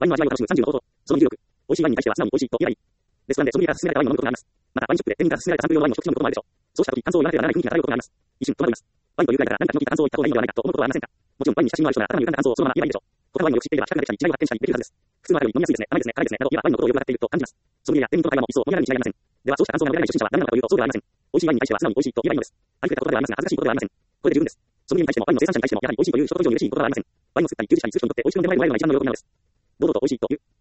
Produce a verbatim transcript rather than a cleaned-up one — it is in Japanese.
ワインの味わいを楽しむさんじゅうの方法。そのにじゅうろく。美味しいワインに対しては素直に美味しいと言えばいい。レストランでソムリエから勧められたワインを飲むことがあります。また、ワインショップで店員から勧められたサンプル用のワインを一口飲むこともあるでしょう。そうした時、感想を言わなければならない雰囲気が漂うことがあります。一瞬、戸惑います。ワインというくらいだから何か気の利いた感想を言った方がいいのではないかと思うことはありませんか。もちろん、ワインに親しみのある人なら頭に浮かんだ感想をそのまま言えばいいでしょう。他のワインをよく知っていれば、比較ができたり、違いを発見したりできるはずです。複数のあるように飲みやすいですね、甘いですね、辛いですね、など、今ワインのことをよくわかっていると感じます。ソムリエや店員との会話も一層飲み慣れるに違いありません。では、そうした感想が述べられない初心者は何なのかというと、そうではありません。美味しいワインに対しては素直に美味しいと言えばいいのです。ありふれたことではありますが、恥ずかしいことではありません。これで十分です。ソムリエに対しても、ワインの生産者に対しても、やはり美味しいという一言以上に嬉しいことではありません。ワインを作ったり、技術者に通す人にとって美味しく飲んでもらえるワインは一番の喜びなのです。堂々と美味しいという